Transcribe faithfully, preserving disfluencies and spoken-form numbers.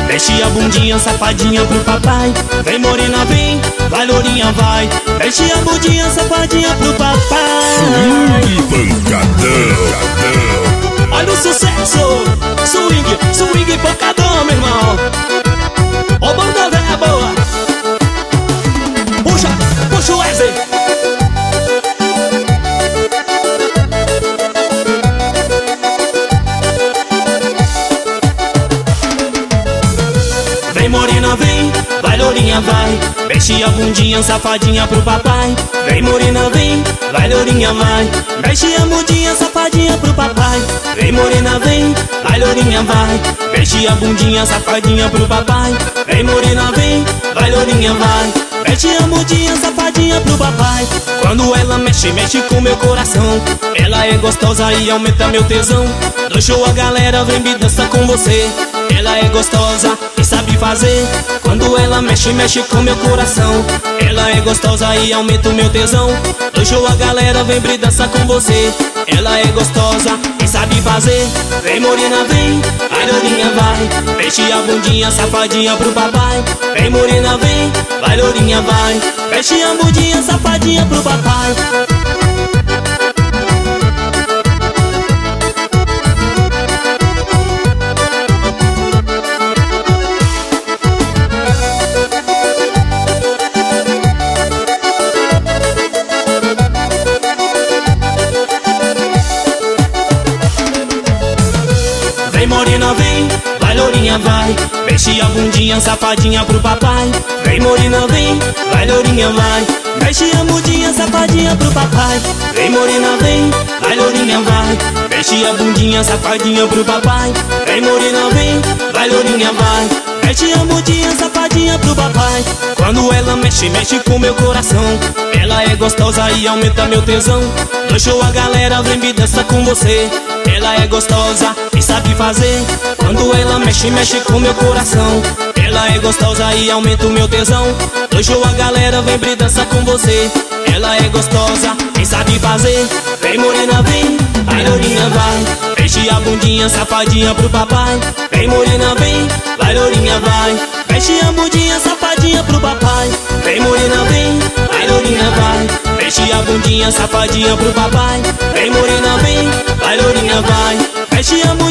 mexe a bundinha safadinha pro papai. Vem morena, vem, vai lourinha, vai, mexe a bundinha safadinha pro papai. Swing pancadão. Olha o sucesso, swing, swing pancadão, meu irmão. Ô banda velha boa, puxa, puxa o Wesley. Vem morena, vem, vai lourinha, vai, mexe a bundinha safadinha pro papai. Vem morena, vem, vai lourinha, vai, mexe a bundinha safadinha pro papai. Vem morena, vem, vai lourinha, vai, mexe a bundinha safadinha pro papai. Vem morena, vem, vai lourinha, vai, mexe a bundinha safadinha pro papai. Quando ela mexe, mexe com meu coração. Ela é gostosa e aumenta meu tesão. No show a galera vem me dançar com você. Ela é gostosa e sabe fazer. Quando ela mexe, mexe com meu coração. Ela é gostosa e aumenta o meu tesão. No show a galera vem me dançar com você. Ela é gostosa e sabe fazer. Vem morena, vem, vai lourinha, vai, mexe a bundinha safadinha pro papai. Vem morena, vem, vai lourinha, vai, mexe a bundinha safadinha pro papai. Vem morena, vem, vai lourinha, vai, mexe a bundinha safadinha pro papai. Vem morena, vem, vai lourinha, vai, mexe a bundinha safadinha pro papai. Vem morena, vem, vai lourinha, vai, mexe a bundinha safadinha pro papai. Vem morena, vem, vai lourinha, vai, mexe a bundinha safadinha pro papai. Quando ela mexe, mexe com meu coração. Ela é gostosa e aumenta meu tesão. No show a galera vem me dançar com você. Ela é gostosa e sabe fazer. Quando ela mexe, mexe com meu coração. Ela é gostosa e aumenta o meu tesão. No show a galera vem me dançar com você. Ela é gostosa e sabe fazer. Vem morena, vem, vai lourinha, vai, mexe a bundinha safadinha pro papai. Vem morena, vem, vai lourinha, vai, mexe a bundinha safadinha pro papai. Vem morena, vem, vai lourinha, vai, mexe a bundinha safadinha pro papai. Vem morena, vem, vai lourinha, vai, mexe a bundinha